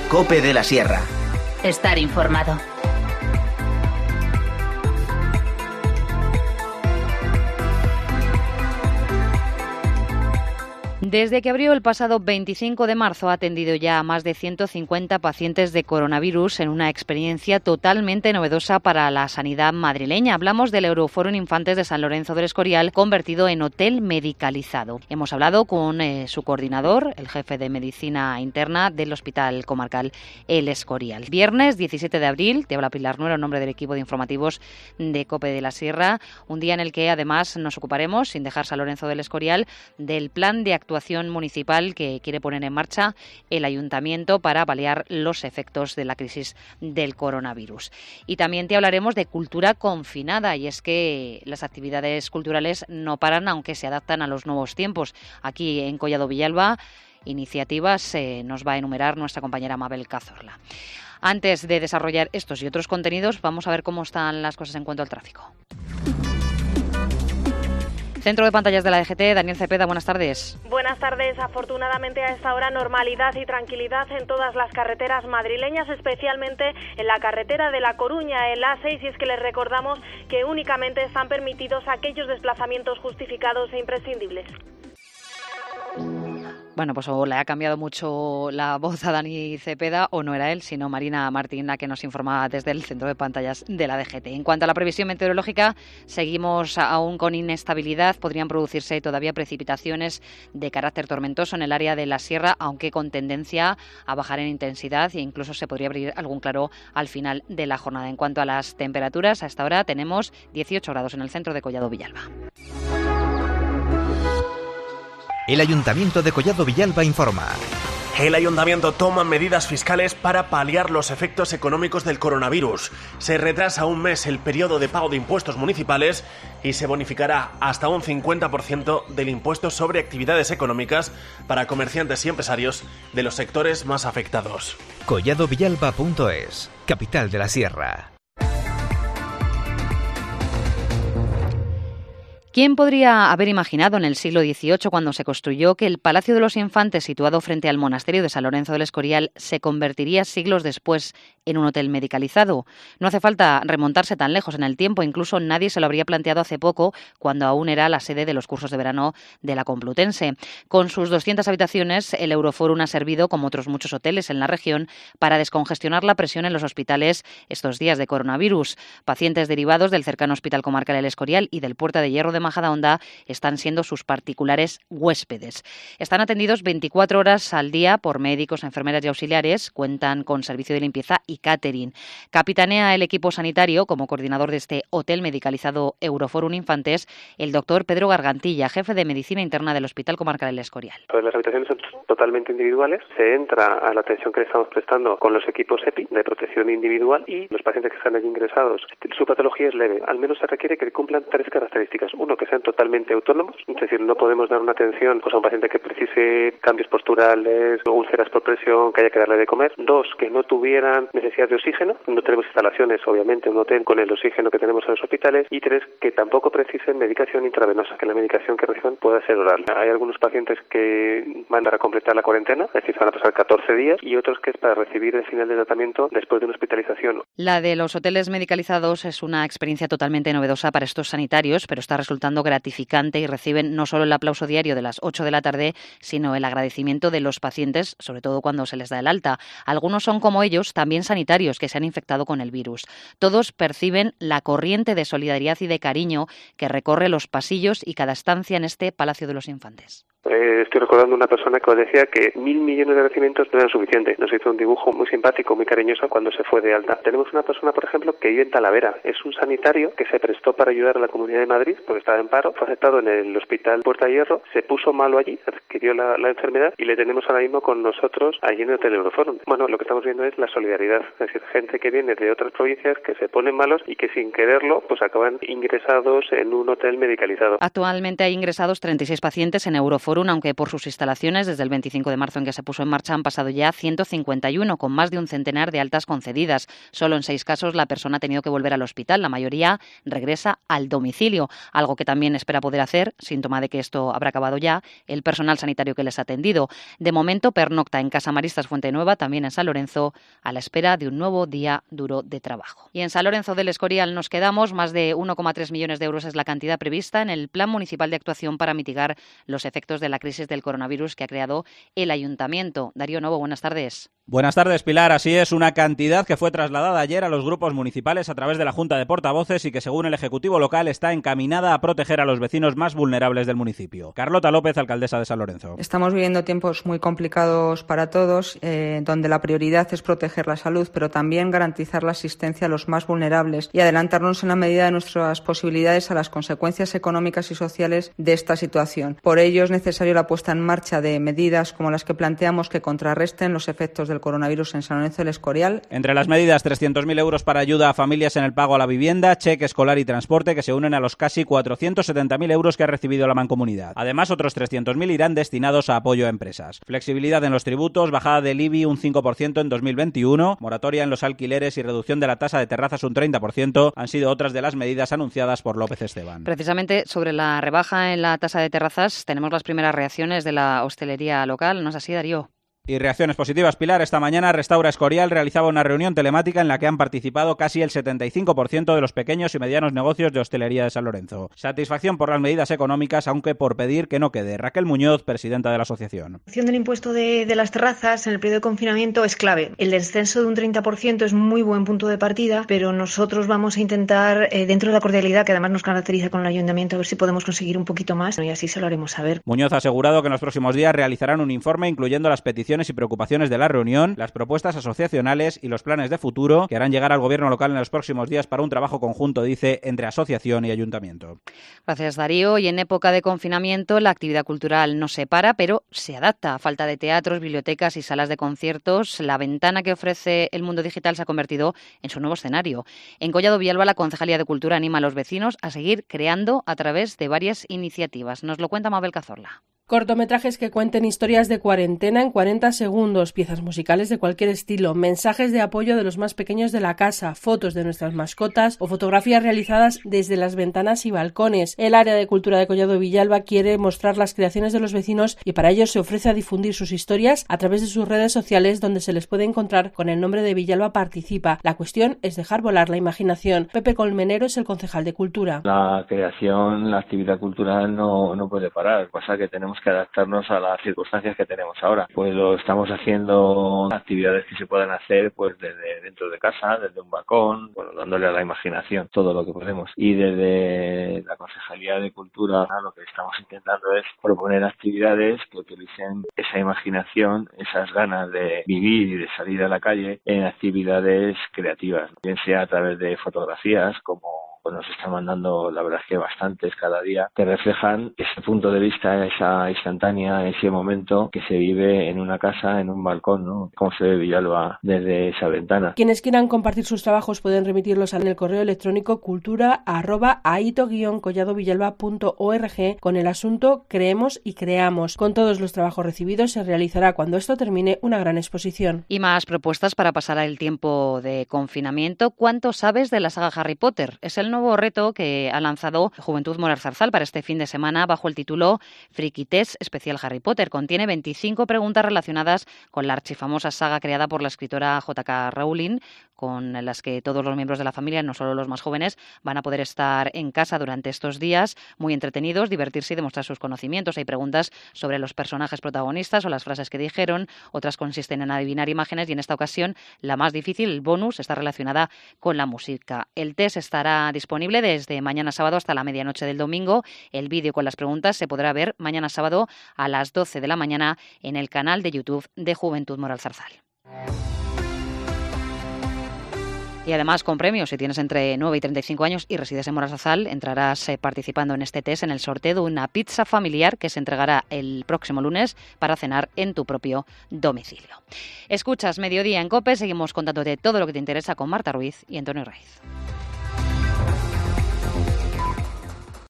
COPE de la Sierra. Estar informado. Desde que abrió el pasado 25 de marzo ha atendido ya a más de 150 pacientes de coronavirus en una experiencia totalmente novedosa para la sanidad madrileña. Hablamos del Euroforum Infantes de San Lorenzo del Escorial, convertido en hotel medicalizado. Hemos hablado con su coordinador, el jefe de medicina interna del Hospital Comarcal El Escorial. Viernes 17 de abril, te habla Pilar Nuero en nombre del equipo de informativos de COPE de la Sierra, un día en el que además nos ocuparemos, sin dejar San Lorenzo del Escorial, del plan de actuación municipal que quiere poner en marcha el ayuntamiento para paliar los efectos de la crisis del coronavirus. Y también te hablaremos de cultura confinada, y es que las actividades culturales no paran aunque se adaptan a los nuevos tiempos. Aquí en Collado Villalba, iniciativas nos va a enumerar nuestra compañera Mabel Cazorla. Antes de desarrollar estos y otros contenidos, vamos a ver cómo están las cosas en cuanto al tráfico. Centro de pantallas de la DGT, Daniel Cepeda, buenas tardes. Buenas tardes. Afortunadamente a esta hora normalidad y tranquilidad en todas las carreteras madrileñas, especialmente en la carretera de La Coruña, el A6, y es que les recordamos que únicamente están permitidos aquellos desplazamientos justificados e imprescindibles. Bueno, pues o le ha cambiado mucho la voz a Dani Cepeda, o no era él, sino Marina Martín, la que nos informaba desde el centro de pantallas de la DGT. En cuanto a la previsión meteorológica, seguimos aún con inestabilidad. Podrían producirse todavía precipitaciones de carácter tormentoso en el área de la sierra, aunque con tendencia a bajar en intensidad, e incluso se podría abrir algún claro al final de la jornada. En cuanto a las temperaturas, a esta hora tenemos 18 grados en el centro de Collado Villalba. El Ayuntamiento de Collado Villalba informa. El Ayuntamiento toma medidas fiscales para paliar los efectos económicos del coronavirus. Se retrasa un mes el periodo de pago de impuestos municipales y se bonificará hasta un 50% del impuesto sobre actividades económicas para comerciantes y empresarios de los sectores más afectados. colladovillalba.es, capital de la Sierra. ¿Quién podría haber imaginado en el siglo XVIII, cuando se construyó, que el Palacio de los Infantes, situado frente al monasterio de San Lorenzo del Escorial, se convertiría siglos después en un hotel medicalizado? No hace falta remontarse tan lejos en el tiempo, incluso nadie se lo habría planteado hace poco, cuando aún era la sede de los cursos de verano de la Complutense. Con sus 200 habitaciones, el Euroforum ha servido, como otros muchos hoteles en la región, para descongestionar la presión en los hospitales estos días de coronavirus. Pacientes derivados del cercano Hospital Comarcal El Escorial y del Puerta de Hierro de Majadahonda están siendo sus particulares huéspedes. Están atendidos 24 horas al día por médicos, enfermeras y auxiliares. Cuentan con servicio de limpieza y catering. Capitanea el equipo sanitario, como coordinador de este hotel medicalizado Euroforum Infantes, el doctor Pedro Gargantilla, jefe de medicina interna del Hospital Comarcal El Escorial. Pues las habitaciones son totalmente individuales. Se entra a la atención que le estamos prestando con los equipos EPI de protección individual, y los pacientes que están allí ingresados, su patología es leve. Al menos se requiere que cumplan 3 características. Uno, que sean totalmente autónomos, es decir, no podemos dar una atención a un paciente que precise cambios posturales o úlceras por presión, que haya que darle de comer. 2, que no tuvieran necesidad de oxígeno. No tenemos instalaciones, obviamente, un hotel con el oxígeno que tenemos en los hospitales. Y 3, que tampoco precisen medicación intravenosa, que la medicación que reciban pueda ser oral. Hay algunos pacientes que van a completar la cuarentena, es decir, van a pasar 14 días, y otros que es para recibir el final de tratamiento después de una hospitalización. La de los hoteles medicalizados es una experiencia totalmente novedosa para estos sanitarios, pero está resultando gratificante, y reciben no solo el aplauso diario de las 8 de la tarde, sino el agradecimiento de los pacientes, sobre todo cuando se les da el alta. Algunos son, como ellos, también sanitarios que se han infectado con el virus. Todos perciben la corriente de solidaridad y de cariño que recorre los pasillos y cada estancia en este Palacio de los Infantes. Estoy recordando una persona que os decía que 1.000 millones de agradecimientos no eran suficientes. Nos hizo un dibujo muy simpático, muy cariñoso cuando se fue de alta. Tenemos una persona, por ejemplo, que vive en Talavera. Es un sanitario que se prestó para ayudar a la Comunidad de Madrid porque estaba en paro. Fue aceptado en el Hospital Puerta de Hierro. Se puso malo allí, adquirió la enfermedad, y le tenemos ahora mismo con nosotros allí en el Hotel Euroforum. Bueno, lo que estamos viendo es la solidaridad. Es decir, gente que viene de otras provincias que se ponen malos y que sin quererlo pues acaban ingresados en un hotel medicalizado. Actualmente hay ingresados 36 pacientes en Euroforum Euroforum, aunque por sus instalaciones desde el 25 de marzo en que se puso en marcha han pasado ya 151, con más de un centenar de altas concedidas. Solo en 6 casos la persona ha tenido que volver al hospital. La mayoría regresa al domicilio, algo que también espera poder hacer, síntoma de que esto habrá acabado ya, el personal sanitario que les ha atendido. De momento pernocta en Casa Maristas Fuente Nueva, también en San Lorenzo, a la espera de un nuevo día duro de trabajo. Y en San Lorenzo del Escorial nos quedamos. Más de 1,3 millones de euros es la cantidad prevista en el Plan Municipal de Actuación para mitigar los efectos de la crisis del coronavirus que ha creado el Ayuntamiento. Darío Novo, buenas tardes. Buenas tardes, Pilar. Así es, una cantidad que fue trasladada ayer a los grupos municipales a través de la Junta de Portavoces y que, según el Ejecutivo local, está encaminada a proteger a los vecinos más vulnerables del municipio. Carlota López, alcaldesa de San Lorenzo. Estamos viviendo tiempos muy complicados para todos, donde la prioridad es proteger la salud, pero también garantizar la asistencia a los más vulnerables y adelantarnos en la medida de nuestras posibilidades a las consecuencias económicas y sociales de esta situación. Por ello es necesario la puesta en marcha de medidas como las que planteamos que contrarresten los efectos del coronavirus en San Lorenzo del Escorial. Entre las medidas, 300.000 euros para ayuda a familias en el pago a la vivienda, cheque escolar y transporte, que se unen a los casi 470.000 euros que ha recibido la mancomunidad. Además, otros 300.000 irán destinados a apoyo a empresas. Flexibilidad en los tributos, bajada del IBI un 5% en 2021, moratoria en los alquileres y reducción de la tasa de terrazas un 30% han sido otras de las medidas anunciadas por López Esteban. Precisamente sobre la rebaja en la tasa de terrazas tenemos las primeras reacciones de la hostelería local. ¿No es así, Darío? Y reacciones positivas, Pilar. Esta mañana Restaura Escorial realizaba una reunión telemática en la que han participado casi el 75% de los pequeños y medianos negocios de hostelería de San Lorenzo. Satisfacción por las medidas económicas, aunque por pedir que no quede. Raquel Muñoz, presidenta de la asociación. La acción del impuesto de las terrazas en el periodo de confinamiento es clave. El descenso de un 30% es muy buen punto de partida, pero nosotros vamos a intentar, dentro de la cordialidad que además nos caracteriza con el ayuntamiento, a ver si podemos conseguir un poquito más y así se lo haremos saber. Muñoz ha asegurado que en los próximos días realizarán un informe incluyendo las peticiones y preocupaciones de la reunión, las propuestas asociacionales y los planes de futuro que harán llegar al gobierno local en los próximos días para un trabajo conjunto, dice, entre asociación y ayuntamiento. Gracias, Darío. Y en época de confinamiento la actividad cultural no se para, pero se adapta. A falta de teatros, bibliotecas y salas de conciertos, la ventana que ofrece el mundo digital se ha convertido en su nuevo escenario. En Collado Villalba, la Concejalía de Cultura anima a los vecinos a seguir creando a través de varias iniciativas. Nos lo cuenta Mabel Cazorla. Cortometrajes que cuenten historias de cuarentena en 40 segundos, piezas musicales de cualquier estilo, mensajes de apoyo de los más pequeños de la casa, fotos de nuestras mascotas o fotografías realizadas desde las ventanas y balcones. El área de cultura de Collado Villalba quiere mostrar las creaciones de los vecinos y para ello se ofrece a difundir sus historias a través de sus redes sociales, donde se les puede encontrar con el nombre de Villalba Participa. La cuestión es dejar volar la imaginación. Pepe Colmenero es el concejal de Cultura. La creación, la actividad cultural no puede parar. Pasa que tenemos que adaptarnos a las circunstancias que tenemos ahora. Pues lo estamos haciendo actividades que se puedan hacer pues desde dentro de casa, desde un balcón, bueno, dándole a la imaginación todo lo que podemos. Y desde la Concejalía de Cultura lo que estamos intentando es proponer actividades que utilicen esa imaginación, esas ganas de vivir y de salir a la calle en actividades creativas, bien sea a través de fotografías como nos están mandando, la verdad es que bastantes cada día, que reflejan ese punto de vista, esa instantánea, ese momento que se vive en una casa, en un balcón, ¿no? Cómo se ve Villalba desde esa ventana. Quienes quieran compartir sus trabajos pueden remitirlos en el correo electrónico cultura@aito-colladovillalba.org con el asunto Creemos y Creamos. Con todos los trabajos recibidos se realizará, cuando esto termine, una gran exposición. Y más propuestas para pasar el tiempo de confinamiento. ¿Cuánto sabes de la saga Harry Potter? Es el nuevo reto que ha lanzado Juventud Moral Zarzal para este fin de semana bajo el título Frikites Especial Harry Potter. Contiene 25 preguntas relacionadas con la archifamosa saga creada por la escritora J.K. Rowling, con las que todos los miembros de la familia, no solo los más jóvenes, van a poder estar en casa durante estos días muy entretenidos, divertirse y demostrar sus conocimientos. Hay preguntas sobre los personajes protagonistas o las frases que dijeron, otras consisten en adivinar imágenes y en esta ocasión la más difícil, el bonus, está relacionada con la música. El test estará disponible desde mañana sábado hasta la medianoche del domingo. El vídeo con las preguntas se podrá ver mañana sábado a las 12 de la mañana en el canal de YouTube de Juventud Moral Zarzal. Y además con premios, si tienes entre 9 y 35 años y resides en Moral Zarzal, entrarás participando en este test en el sorteo de una pizza familiar que se entregará el próximo lunes para cenar en tu propio domicilio. Escuchas Mediodía en COPE, seguimos contándote todo lo que te interesa con Marta Ruiz y Antonio Raiz.